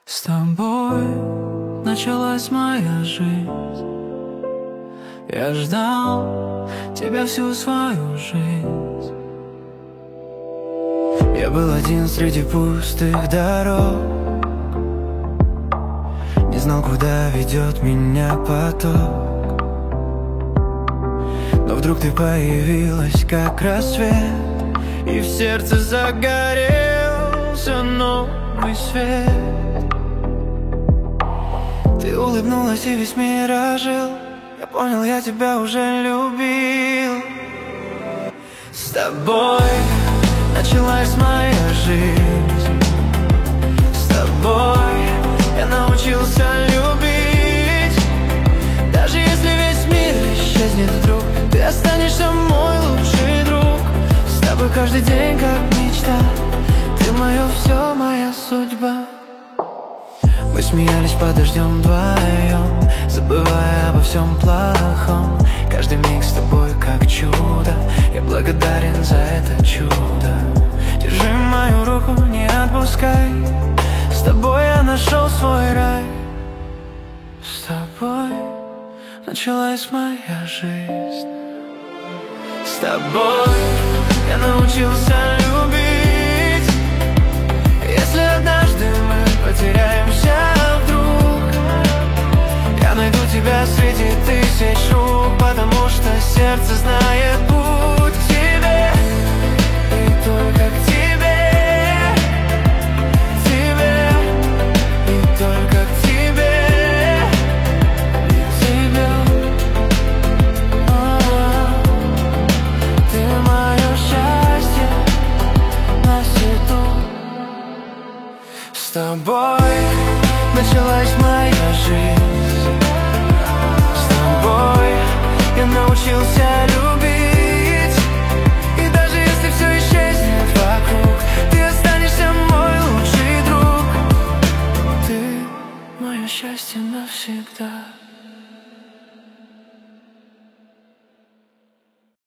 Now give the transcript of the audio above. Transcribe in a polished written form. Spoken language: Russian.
С тобой началась моя жизнь. Я ждал тебя всю свою жизнь. Я был один среди пустых дорог, не знал, куда ведет меня поток. Но вдруг ты появилась, как рассвет, и в сердце загорелся новый свет. Ты улыбнулась, и весь мир ожил. Я понял, я тебя уже любил. С тобой началась моя жизнь. С тобой я научился любить. Даже если весь мир исчезнет вдруг, ты останешься мой лучший друг. С тобой каждый день как мечта. Ты мое все, моя судьба. Мы смеялись под дождем вдвоем, забывая обо всем плохом. Каждый миг с тобой как чудо. Я благодарен за это чудо. Держи мою руку, не отпускай. С тобой я нашел свой рай. С тобой началась моя жизнь. С тобой я научился любить. Если однажды мы потеряемся вдруг, я найду тебя среди тысяч рук, потому что сердце знает путь к тебе. И только к тебе, тебе, и только к тебе, тебе. Ты мое счастье на свету. С тобой началась моя жизнь. С тобой я научился любить. И даже если все исчезнет вокруг, ты останешься мой лучший друг. Ты мое счастье навсегда.